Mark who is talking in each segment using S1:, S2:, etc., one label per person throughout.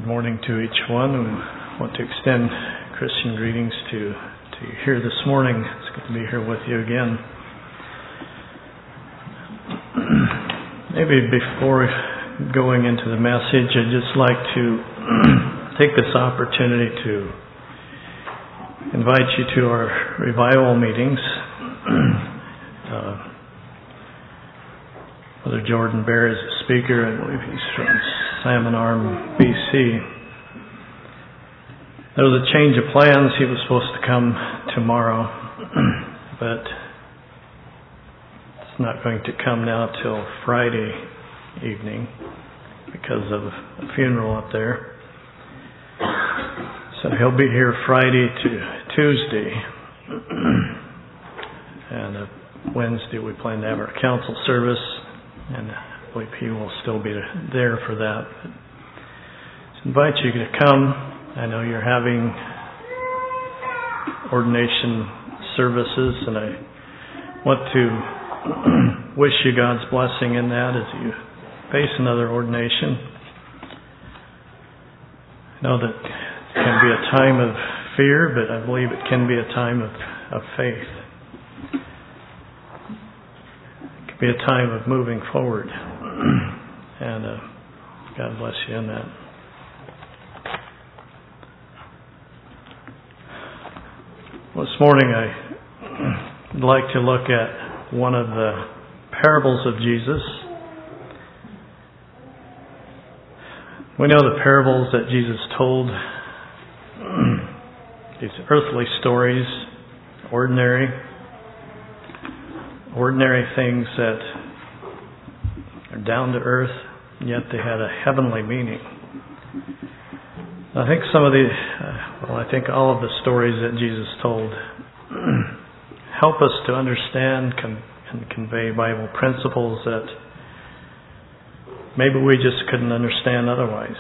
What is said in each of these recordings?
S1: Good morning to each one. We want to extend Christian greetings to you here this morning. It's good to be here with you again. Maybe before going into the message, I'd just like to take this opportunity to invite you to our revival meetings. Brother Jordan Bear is a speaker. I believe he's from Salmon Arm, BC. There was a change of plans. He was supposed to come tomorrow, but it's not going to come now till Friday evening because of a funeral up there. So he'll be here Friday to Tuesday, and Wednesday we plan to have our council service, and I believe he will still be there for that. So invite you to come. I know you're having ordination services, and I want to wish you God's blessing in that as you face another ordination. I know that it can be a time of fear, but I believe it can be a time of faith. It can be a time of moving forward. And God bless you in that. Well, this morning I'd like to look at one of the parables of Jesus. We know the parables that Jesus told, these earthly stories, ordinary things that are down to earth, yet they had a heavenly meaning. I think I think all of the stories that Jesus told help us to understand and convey Bible principles that maybe we just couldn't understand otherwise.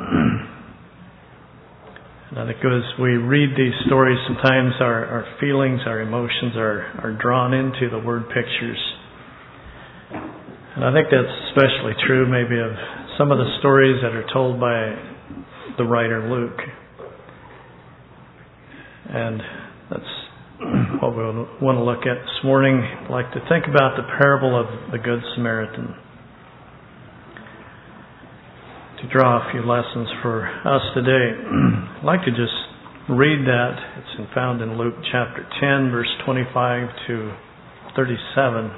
S1: And I think as we read these stories, sometimes our feelings, our emotions are drawn into the word pictures. And I think that's especially true maybe of some of the stories that are told by the writer Luke. And that's what we want to look at this morning. I'd like to think about the parable of the Good Samaritan, to draw a few lessons for us today. I'd like to just read that. It's found in Luke chapter 10, verse 25 to 37.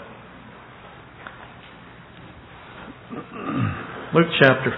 S1: Luke chapter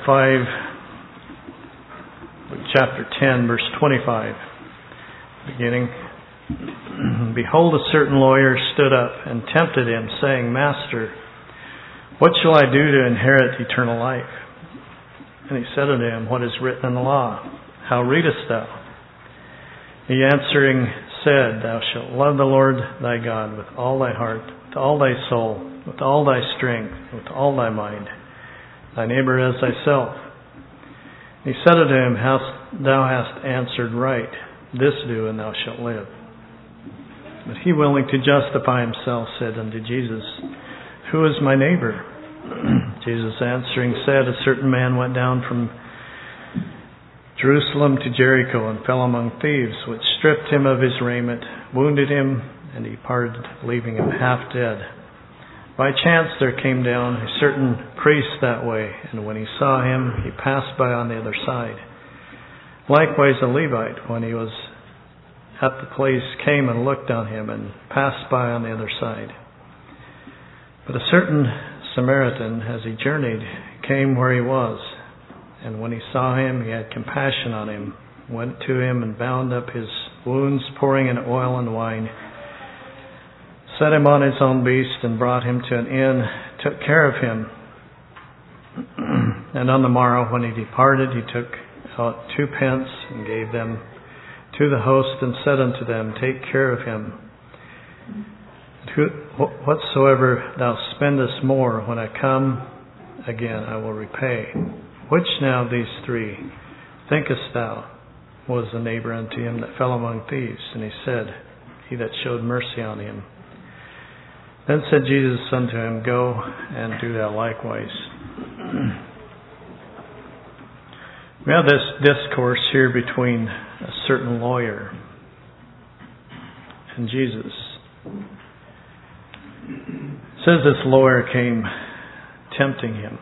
S1: 10, verse 25, beginning. Behold, a certain lawyer stood up and tempted him, saying, Master, what shall I do to inherit eternal life? And he said unto him, What is written in the law? How readest thou? He answering said, Thou shalt love the Lord thy God with all thy heart, with all thy soul, with all thy strength, with all thy mind, thy neighbor as thyself. He said unto him, Thou hast answered right. This do, and thou shalt live. But he, willing to justify himself, said unto Jesus, Who is my neighbor? Jesus answering said, A certain man went down from Jerusalem to Jericho, and fell among thieves, which stripped him of his raiment, wounded him, and departed, leaving him half dead. By chance there came down a certain priest that way, and when he saw him, he passed by on the other side. Likewise a Levite, when he was at the place, came and looked on him, and passed by on the other side. But a certain Samaritan, as he journeyed, came where he was, and when he saw him, he had compassion on him, went to him and bound up his wounds, pouring in oil and wine, set him on his own beast, and brought him to an inn, took care of him. And on the morrow, when he departed, he took out 2 pence and gave them to the host, and said unto them, Take care of him. Whatsoever thou spendest more, when I come again, I will repay. Which now of these 3 thinkest thou was the neighbor unto him that fell among thieves? And he said, He that showed mercy on him. Then said Jesus unto him, Go and do thou likewise. We have this discourse here between a certain lawyer and Jesus. It says this lawyer came tempting him.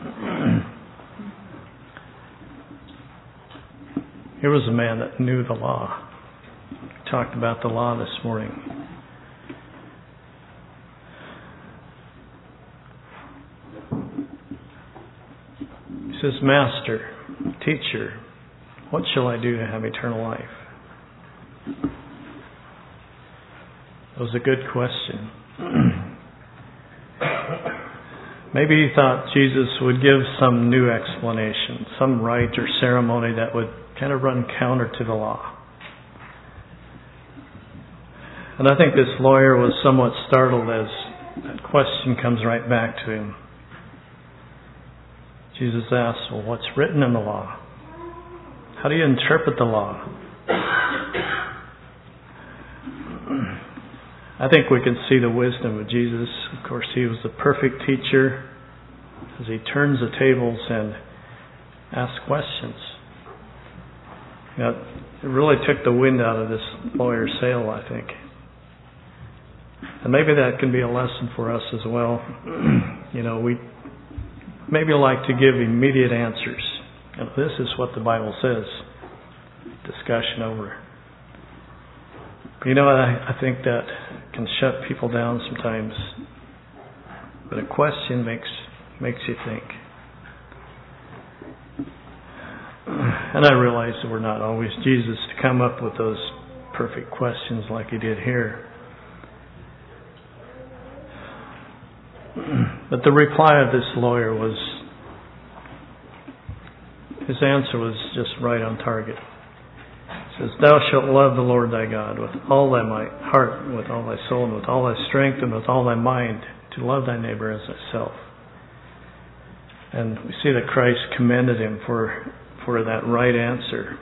S1: Here was a man that knew the law. We talked about the law this morning. He says, Master, Teacher, what shall I do to have eternal life? That was a good question. Maybe he thought Jesus would give some new explanation, some rite or ceremony that would kind of run counter to the law. And I think this lawyer was somewhat startled as that question comes right back to him. Jesus asks, well, what's written in the law? How do you interpret the law? I think we can see the wisdom of Jesus. Of course, he was the perfect teacher as he turns the tables and asks questions. You know, it really took the wind out of this lawyer's sail, I think. And maybe that can be a lesson for us as well. You know, we maybe like to give immediate answers. And this is what the Bible says. Discussion over. You know, I think that can shut people down sometimes. But a question makes you think. And I realize that we're not always Jesus to come up with those perfect questions like he did here. But the reply of this lawyer was, his answer was just right on target. It says, Thou shalt love the Lord thy God with all thy heart, with all thy soul, and with all thy strength, and with all thy mind, to love thy neighbor as thyself. And we see that Christ commended him for that right answer.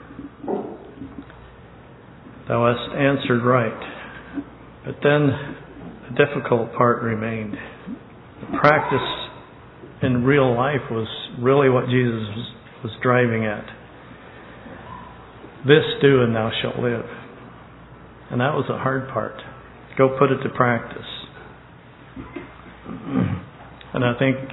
S1: Thou hast answered right. But then the difficult part remained. The practice in real life was really what Jesus was driving at. This do and thou shalt live. And that was the hard part. Go put it to practice. And I think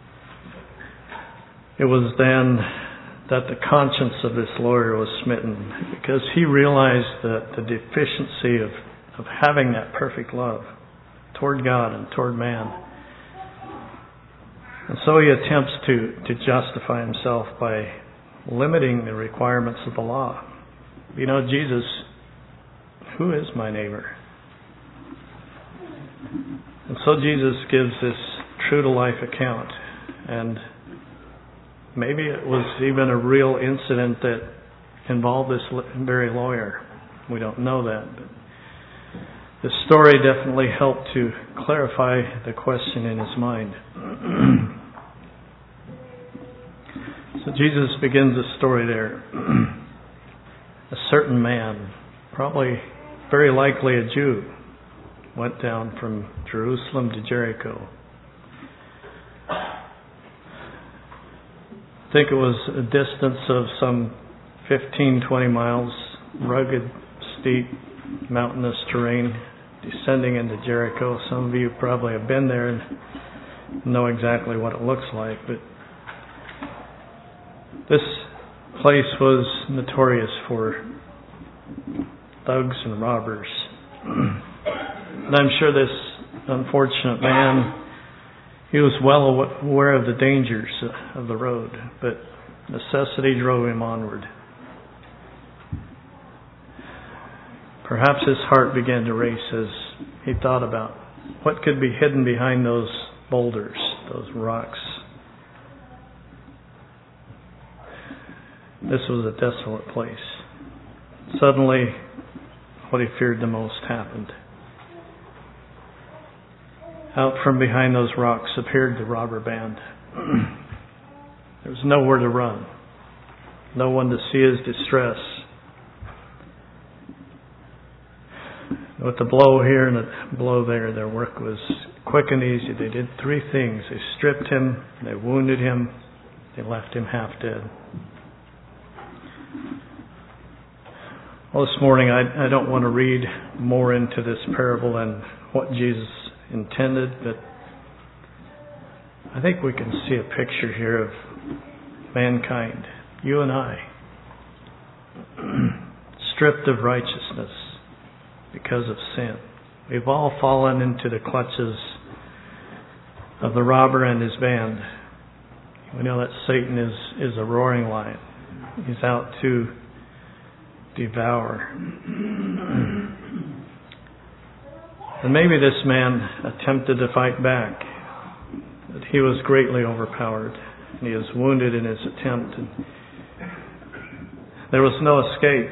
S1: it was then that the conscience of this lawyer was smitten, because he realized that the deficiency of having that perfect love toward God and toward man. And so he attempts to justify himself by limiting the requirements of the law. You know, Jesus, who is my neighbor? And so Jesus gives this true-to-life account. And maybe it was even a real incident that involved this very lawyer. We don't know that. But the story definitely helped to clarify the question in his mind. So Jesus begins the story there. A certain man, probably very likely a Jew, went down from Jerusalem to Jericho. I think it was a distance of some 15-20 miles, rugged, steep, mountainous terrain, descending into Jericho. Some of you probably have been there and know exactly what it looks like, but this place was notorious for thugs and robbers. And I'm sure this unfortunate man, he was well aware of the dangers of the road, but necessity drove him onward. Perhaps his heart began to race as he thought about what could be hidden behind those boulders, those rocks. This was a desolate place. Suddenly, what he feared the most happened. Out from behind those rocks appeared the robber band. There was nowhere to run. No one to see his distress. With the blow here and the blow there, their work was quick and easy. They did three things. They stripped him, they wounded him, they left him half dead. Well, this morning I don't want to read more into this parable than what Jesus intended, but I think we can see a picture here of mankind, you and I, stripped of righteousness because of sin. We've all fallen into the clutches of the robber and his band. We know that Satan is a roaring lion. He's out to devour. And maybe this man attempted to fight back, but he was greatly overpowered, and he was wounded in his attempt. And there was no escape.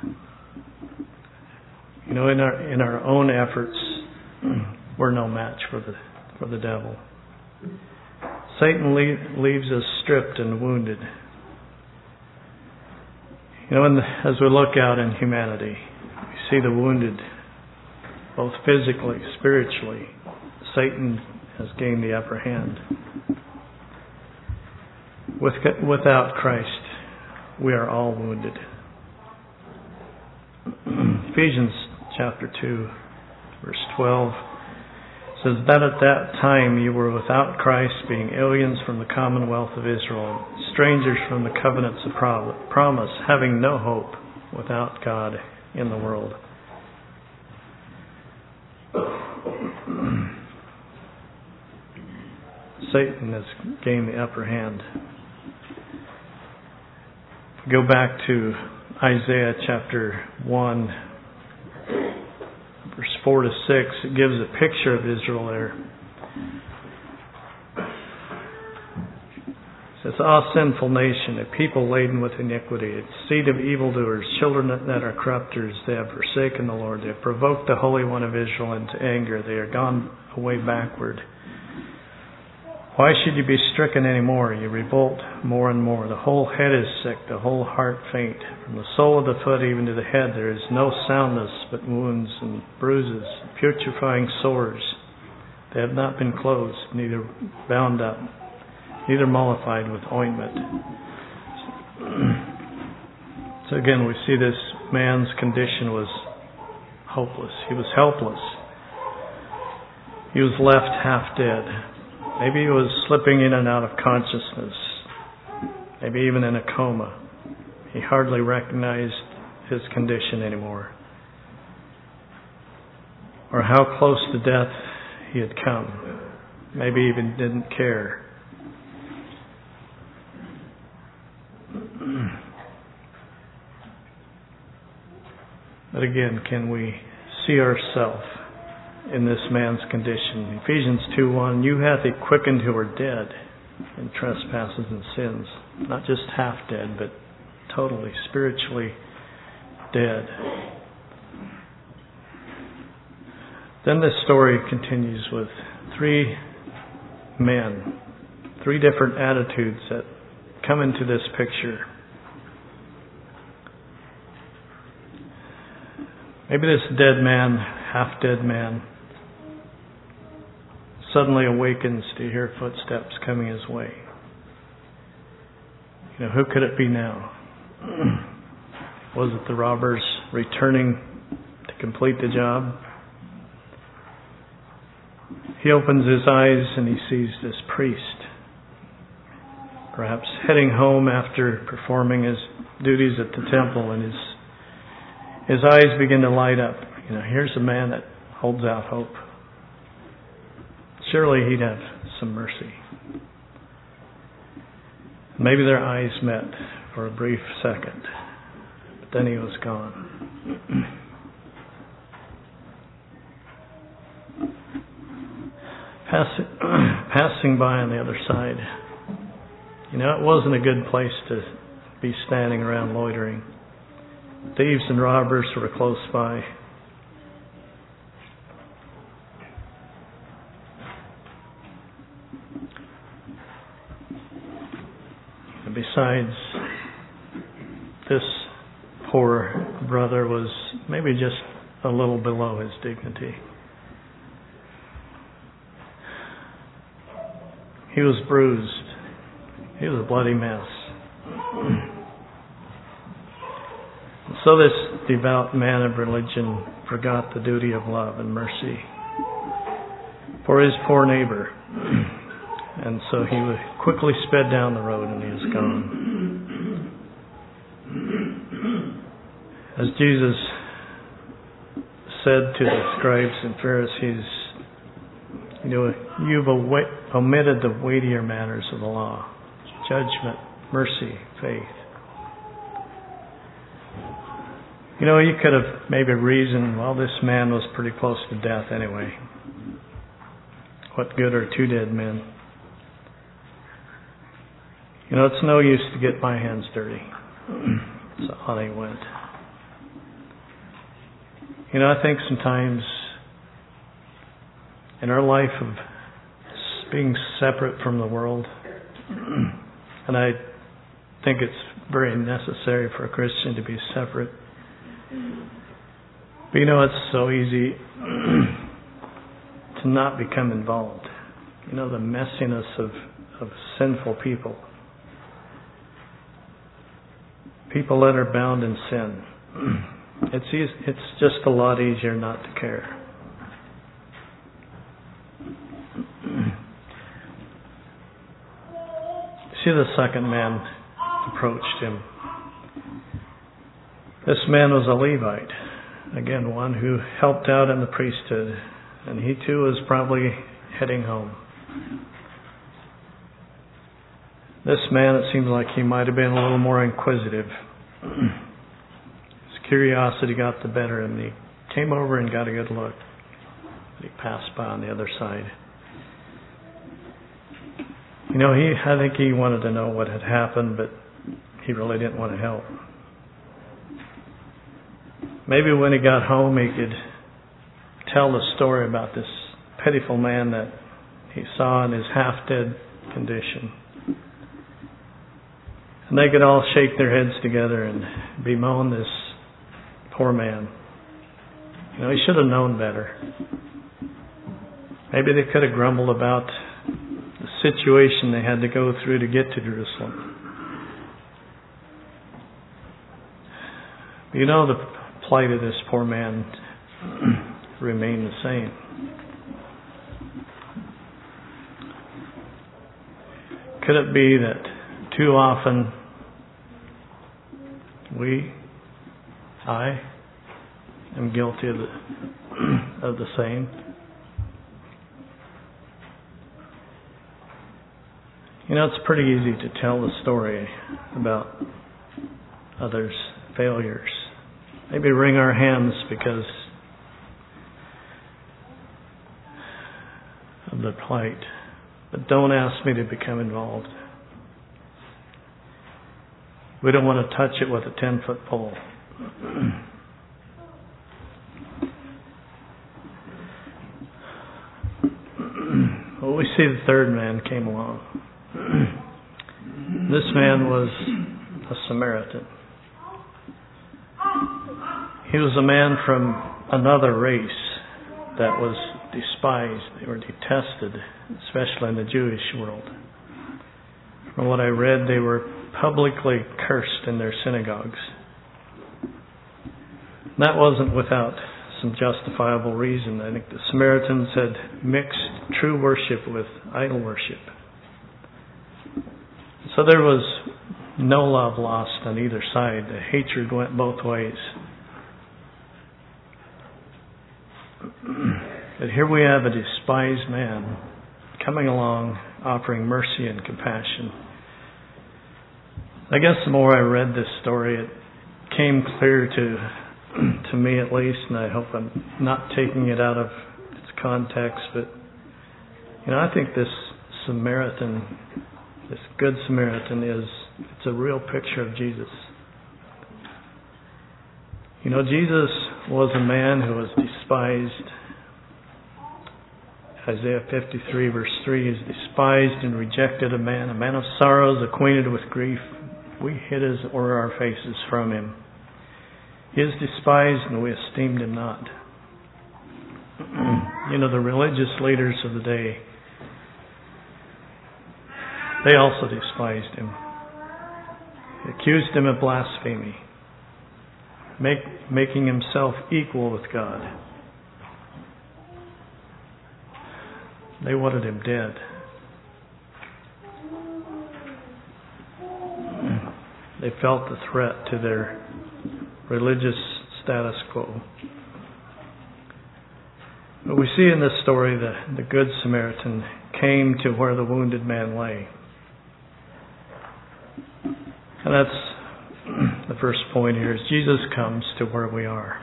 S1: You know, in our own efforts, we're no match for the devil. Satan leaves us stripped and wounded. You know, as we look out in humanity, we see the wounded, both physically, spiritually. Satan has gained the upper hand. Without Christ, we are all wounded. Ephesians chapter 2, verse 12 says that at that time you were without Christ, being aliens from the commonwealth of Israel, strangers from the covenants of promise, having no hope, without God in the world. Satan has gained the upper hand. If we go back to Isaiah chapter 1, verse 4 to 6, it gives a picture of Israel there. It says, "Ah, sinful nation, a people laden with iniquity, a seed of evildoers, children that are corrupters, they have forsaken the Lord. They have provoked the Holy One of Israel into anger. They are gone away backward. Why should you be stricken any more? You revolt more and more. The whole head is sick, the whole heart faint. From the sole of the foot even to the head there is no soundness, but wounds and bruises, putrefying sores. They have not been closed, neither bound up, neither mollified with ointment." So again, we see this man's condition was hopeless. He was helpless. He was left half dead. Maybe he was slipping in and out of consciousness, maybe even in a coma. He hardly recognized his condition anymore, or how close to death he had come. Maybe even didn't care. But again, can we see ourselves in this man's condition? Ephesians 2:1, "You hath he quickened who are dead in trespasses and sins." Not just half dead, but totally, spiritually dead. Then this story continues with three men, three different attitudes that come into this picture. Maybe this dead man, half dead man, suddenly awakens to hear footsteps coming his way. You know, who could it be now? Was it the robbers returning to complete the job? He opens his eyes and he sees this priest, perhaps heading home after performing his duties at the temple, and his eyes begin to light up. You know, here's a man that holds out hope. Surely he'd have some mercy. Maybe their eyes met for a brief second, but then he was gone. Passing by on the other side, you know, it wasn't a good place to be standing around loitering. Thieves and robbers were close by. And besides, this poor brother was maybe just a little below his dignity. He was bruised. He was a bloody mess. So this devout man of religion forgot the duty of love and mercy for his poor neighbor. And so he quickly sped down the road and he was gone. As Jesus said to the scribes and Pharisees, you've omitted the weightier matters of the law: judgment, mercy, faith. You could have maybe reasoned, well, this man was pretty close to death anyway. What good are two dead men? It's no use to get my hands dirty. So on he went. I think sometimes in our life of being separate from the world, and I think it's very necessary for a Christian to be separate. But it's so easy to not become involved. The messiness of sinful people. People that are bound in sin. It's just a lot easier not to care. See, the second man approached him. This man was a Levite, again, one who helped out in the priesthood, and he too was probably heading home. This man, it seems like he might have been a little more inquisitive. His curiosity got the better of him. He came over and got a good look. He passed by on the other side. I think he wanted to know what had happened, but he really didn't want to help. Maybe when he got home, he could tell the story about this pitiful man that he saw in his half-dead condition. And they could all shake their heads together and bemoan this poor man. He should have known better. Maybe they could have grumbled about the situation they had to go through to get to Jerusalem. The plight of this poor man remained the same. Could it be that too often I am guilty of the same? It's pretty easy to tell the story about others' failures. Maybe wring our hands because of the plight. But don't ask me to become involved. We don't want to touch it with a 10-foot pole. Well, we see the third man came along. This man was a Samaritan. He was a man from another race that was despised. They were detested, especially in the Jewish world. From what I read, they were publicly cursed in their synagogues. That wasn't without some justifiable reason. I think the Samaritans had mixed true worship with idol worship. So there was no love lost on either side. The hatred went both ways. But here we have a despised man coming along, offering mercy and compassion. I guess the more I read this story, it came clear to me at least, and I hope I'm not taking it out of its context, but I think this Samaritan, this Good Samaritan, it's a real picture of Jesus. Jesus was a man who was despised. Isaiah 53 verse 3 is despised and rejected a man of sorrows, acquainted with grief. We hid our faces from him. He is despised and we esteemed him not. The religious leaders of the day, they also despised him. They accused him of blasphemy. making himself equal with God. They wanted him dead. They felt the threat to their religious status quo. But we see in this story the Good Samaritan came to where the wounded man lay. And that's the first point here, is Jesus comes to where we are.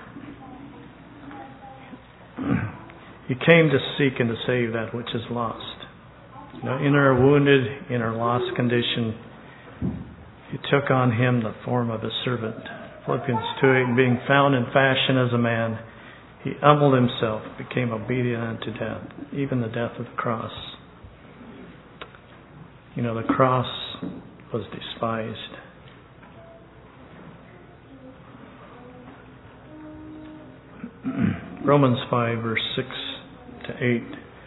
S1: He came to seek and to save that which is lost. In our wounded, in our lost condition, He took on Him the form of a servant. Philippians 2:8, being found in fashion as a man, He humbled Himself, became obedient unto death, even the death of the cross. The cross was despised. Romans 5, verse 6 to 8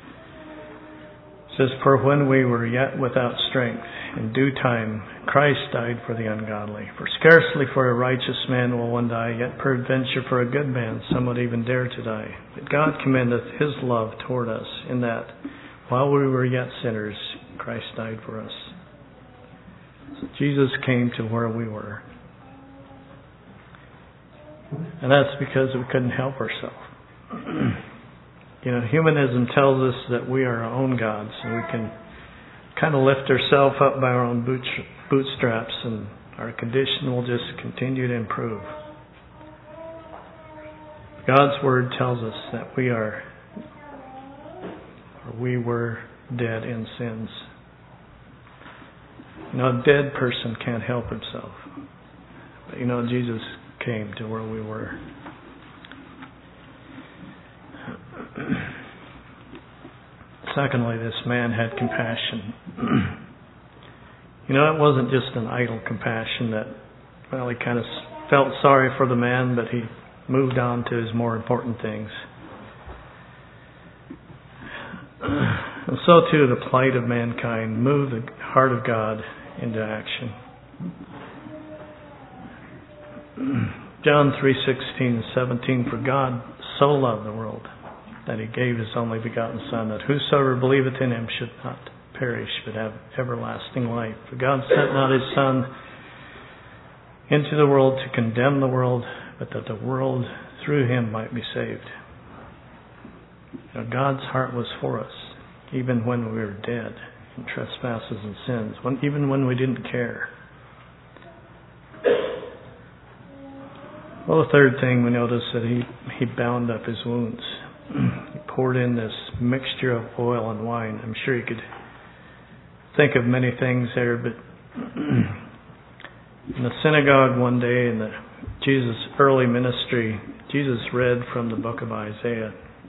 S1: says, for when we were yet without strength, in due time Christ died for the ungodly. For scarcely for a righteous man will one die, yet peradventure for a good man some would even dare to die. But God commendeth His love toward us, in that while we were yet sinners, Christ died for us. So Jesus came to where we were. And that's because we couldn't help ourselves. Humanism tells us that we are our own gods, and we can kind of lift ourselves up by our own bootstraps, and our condition will just continue to improve. God's Word tells us that we were dead in sins. A dead person can't help himself. But Jesus came to where we were. Secondly, this man had compassion. It wasn't just an idle compassion that, he kind of felt sorry for the man, but he moved on to his more important things. And so too, the plight of mankind moved the heart of God into action. John 3:16 and 17, for God so loved the world that He gave His only begotten Son, that whosoever believeth in Him should not perish, but have everlasting life. For God sent not His Son into the world to condemn the world, but that the world through Him might be saved. God's heart was for us, even when we were dead in trespasses and sins, even when we didn't care. Well, the third thing we notice that he bound up His wounds. He poured in this mixture of oil and wine. I'm sure you could think of many things there, but in the synagogue one day in Jesus' early ministry, Jesus read from the book of Isaiah.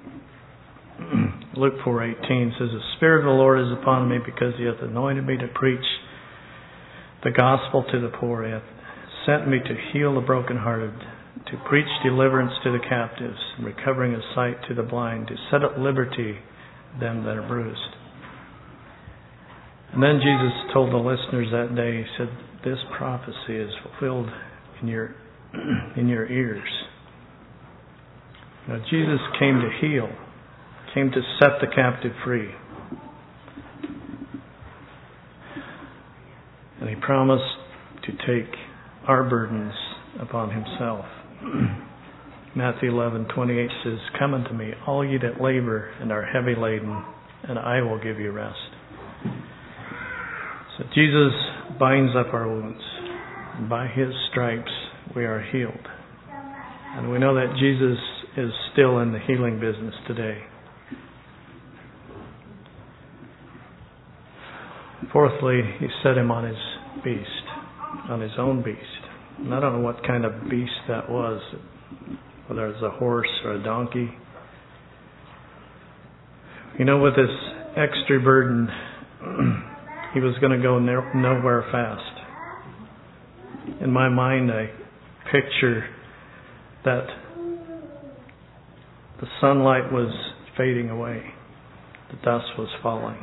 S1: Luke 4:18 says, the Spirit of the Lord is upon me, because He hath anointed me to preach the gospel to the poor. He hath sent me to heal the brokenhearted, to preach deliverance to the captives, and recovering of sight to the blind, to set at liberty them that are bruised. And then Jesus told the listeners that day, He said, this prophecy is fulfilled in your ears. Jesus came to heal, came to set the captive free. And He promised to take our burdens upon Himself. Matthew 11:28 says, come unto me, all ye that labor and are heavy laden, and I will give you rest. So Jesus binds up our wounds. And by His stripes we are healed. And we know that Jesus is still in the healing business today. Fourthly, He set him on his beast, on his own beast. And I don't know what kind of beast that was, whether it was a horse or a donkey. With this extra burden, he was going to go nowhere fast. In my mind, I picture that the sunlight was fading away. The dust was falling.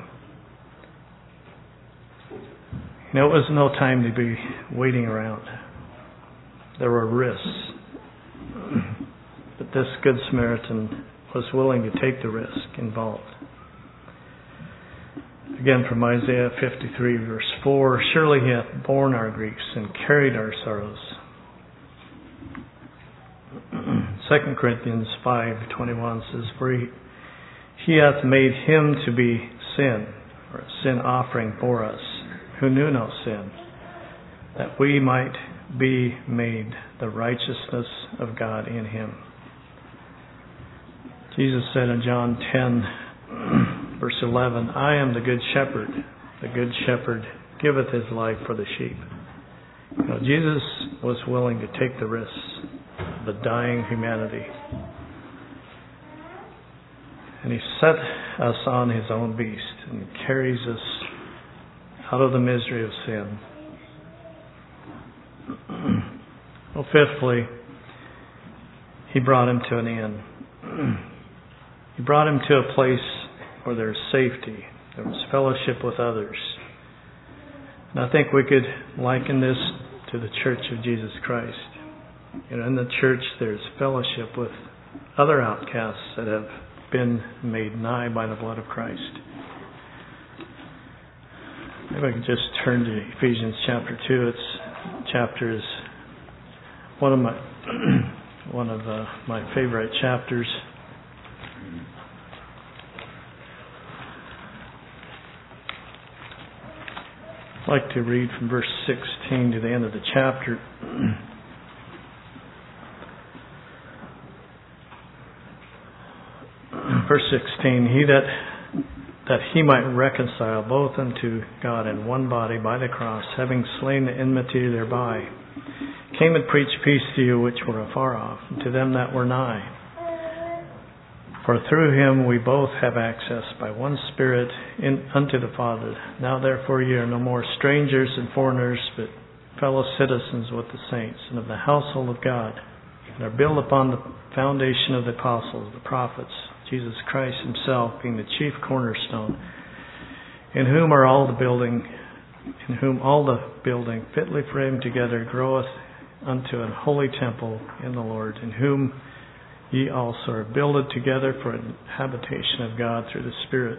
S1: It was no time to be waiting around. There were risks this Good Samaritan was willing to take the risk involved. Again from Isaiah 53 verse 4, surely he hath borne our griefs and carried our sorrows. 2 Corinthians 5:21 says, for he hath made him to be sin, or a sin offering for us, who knew no sin, that we might be made the righteousness of God in him. Jesus said in John 10, verse 11, I am the good shepherd. The good shepherd giveth his life for the sheep. You know, Jesus was willing to take the risks of the dying humanity. And he set us on his own beast and carries us out of the misery of sin. Well, fifthly, he brought him to an inn. He brought him to a place where there's safety. There was fellowship with others. And I think we could liken this to the Church of Jesus Christ. You know, in the church there's fellowship with other outcasts that have been made nigh by the blood of Christ. Maybe I could just turn to Ephesians chapter 2. Its chapter is one of my favorite chapters. I'd like to read from verse 16 to the end of the chapter. Verse 16, he that he might reconcile both unto God in one body by the cross, having slain the enmity thereby, came and preached peace to you which were afar off, and to them that were nigh. For through him we both have access by one Spirit unto the Father. Now therefore ye are no more strangers and foreigners, but fellow citizens with the saints, and of the household of God, and are built upon the foundation of the apostles, the prophets, Jesus Christ himself being the chief cornerstone, in whom all the building fitly framed together groweth unto an holy temple in the Lord, in whom ye also are builded together for an habitation of God through the Spirit.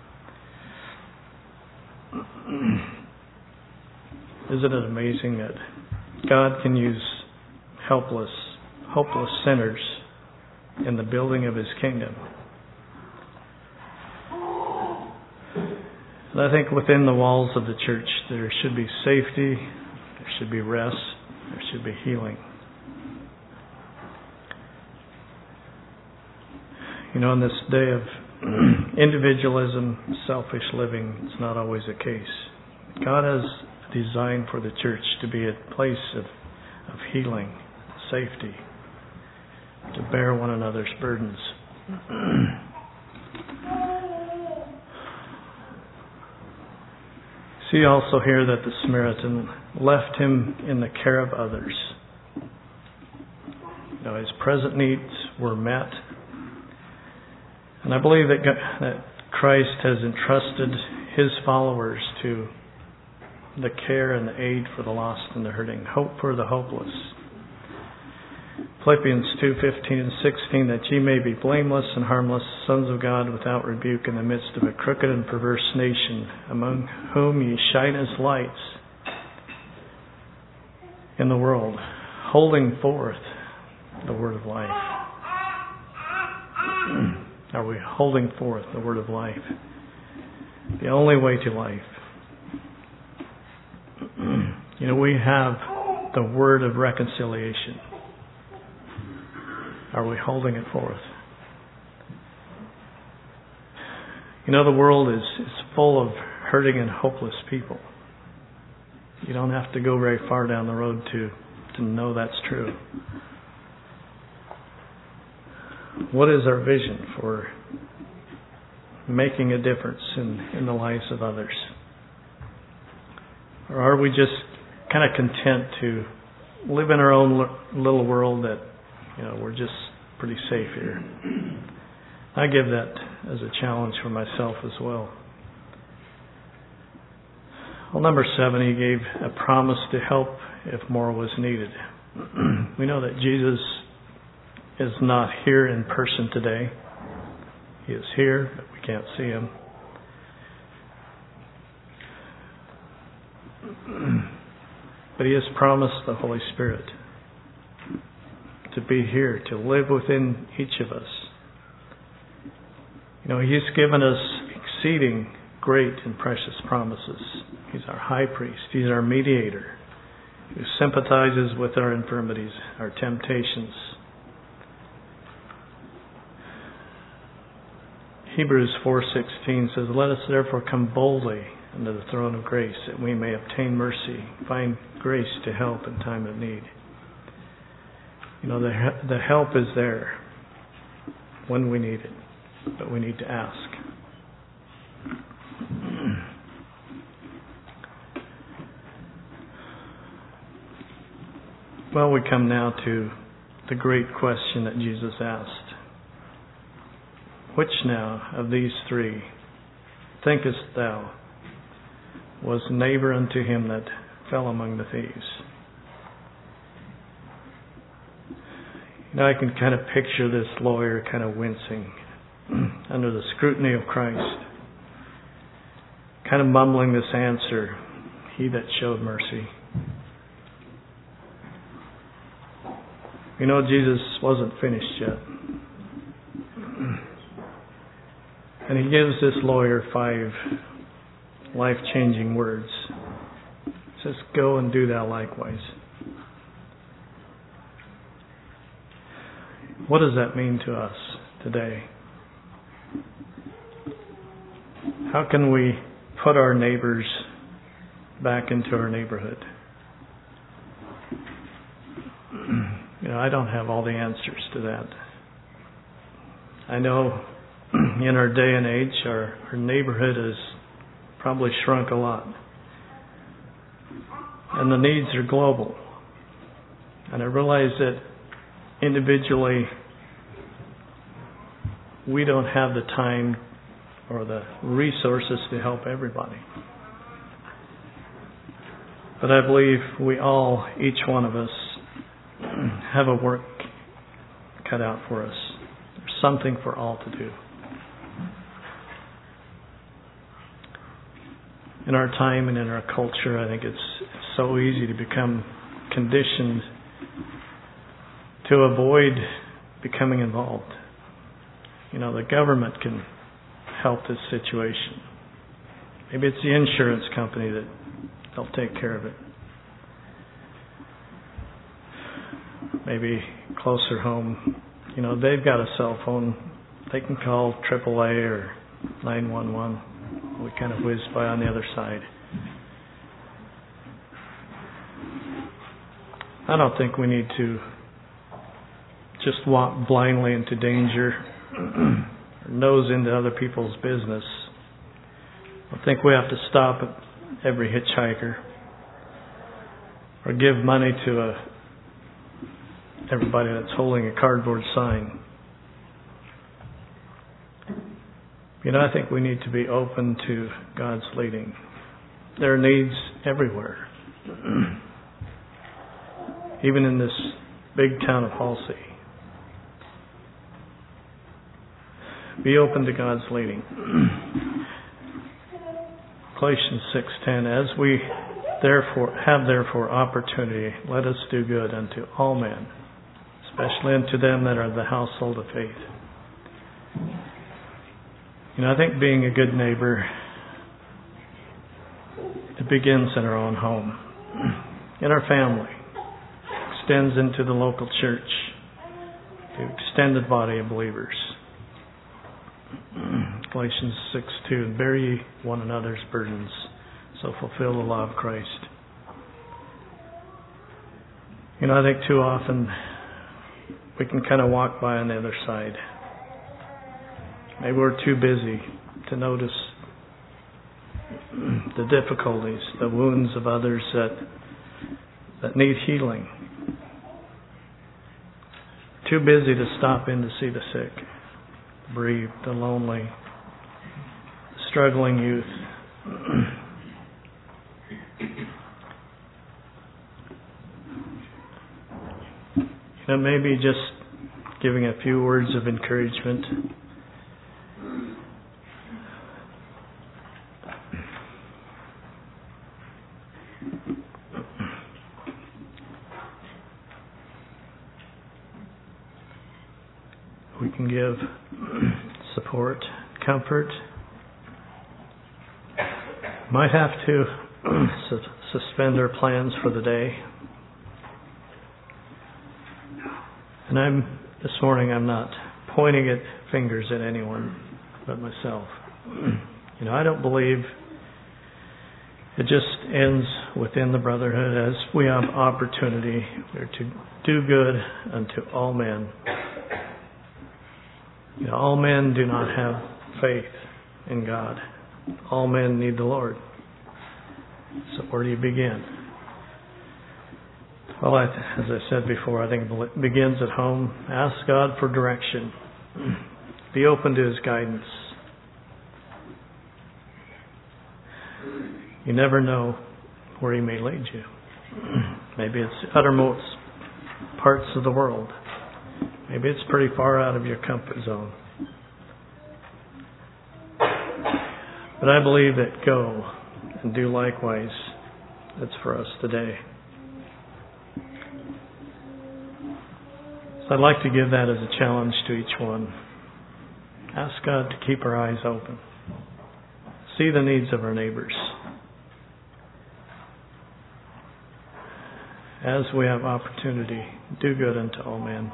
S1: Isn't it amazing that God can use hopeless sinners in the building of his kingdom? And I think within the walls of the church there should be safety, there should be rest, there should be healing. You know, in this day of individualism, selfish living, it's not always the case. God has designed for the church to be a place of healing, safety, to bear one another's burdens. See also here that the Samaritan left him in the care of others. You know, his present needs were met. And I believe that Christ has entrusted his followers to the care and the aid for the lost and the hurting, hope for the hopeless. Philippians 2:15 and 16, that ye may be blameless and harmless, sons of God without rebuke, in the midst of a crooked and perverse nation, among whom ye shine as lights in the world, holding forth the word of life. Are we holding forth the word of life? The only way to life. You know, we have the word of reconciliation. Are we holding it forth? You know, the world is full of hurting and hopeless people. You don't have to go very far down the road to know that's true. What is our vision for making a difference in the lives of others? Or are we just kind of content to live in our own little world that, you know, we're just pretty safe here? I give that as a challenge for myself as well. Well, number 7, he gave a promise to help if more was needed. We know that Jesus is not here in person today. He is here, but we can't see him. But He has promised the Holy Spirit to be here, to live within each of us. He's given us exceeding great and precious promises. He's our high priest. He's our mediator who sympathizes with our infirmities, our temptations. Hebrews 4:16 says, "Let us therefore come boldly unto the throne of grace, that we may obtain mercy, find grace to help in time of need." The help is there when we need it, but we need to ask. Well, we come now to the great question that Jesus asked. Which now of these three thinkest thou was neighbor unto him that fell among the thieves? I can kind of picture this lawyer kind of wincing under the scrutiny of Christ, kind of mumbling this answer, "He that showed mercy." Jesus wasn't finished yet. And He gives this lawyer 5 life-changing words. He says, "Go and do thou likewise." What does that mean to us today? How can we put our neighbors back into our neighborhood? I don't have all the answers to that. I know in our day and age, our neighborhood has probably shrunk a lot. And the needs are global. And I realize that individually, we don't have the time or the resources to help everybody. But I believe we all, each one of us, have a work cut out for us. There's something for all to do. In our time and in our culture, I think it's so easy to become conditioned to avoid becoming involved. The government can help this situation. Maybe it's the insurance company that they'll take care of it. Maybe closer home, they've got a cell phone. They can call AAA or 911. We kind of whiz by on the other side. I don't think we need to just walk blindly into danger or nose into other people's business. I think we have to stop at every hitchhiker or give money to everybody that's holding a cardboard sign. I think we need to be open to God's leading. There are needs everywhere. Even in this big town of Halsey. Be open to God's leading. Galatians 6:10, "As we therefore opportunity, let us do good unto all men, especially unto them that are of the household of faith." I think being a good neighbor, it begins in our own home, in our family, extends into the local church, the extended body of believers. Galatians 6:2, "Bear ye one another's burdens, so fulfill the law of Christ." I think too often we can kind of walk by on the other side. Maybe we're too busy to notice the difficulties, the wounds of others that need healing. Too busy to stop in to see the sick, the bereaved, the lonely, the struggling youth. Maybe just giving a few words of encouragement. We can give support, comfort. Might have to suspend our plans for the day. And this morning I'm not pointing at fingers at anyone but myself. I don't believe it just ends within the brotherhood. As we have opportunity, we're to do good unto all men. All men do not have faith in God. All men need the Lord. So where do you begin? Well, as I said before, I think it begins at home. Ask God for direction. Be open to His guidance. You never know where He may lead you. Maybe it's the uttermost parts of the world. Maybe it's pretty far out of your comfort zone. But I believe that go and do likewise. That's for us today. So I'd like to give that as a challenge to each one. Ask God to keep our eyes open. See the needs of our neighbors. As we have opportunity, do good unto all men.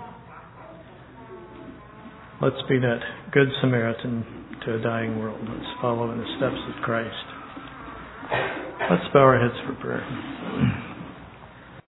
S1: Let's be that good Samaritan to a dying world. Let's follow in the steps of Christ. Let's bow our heads for prayer.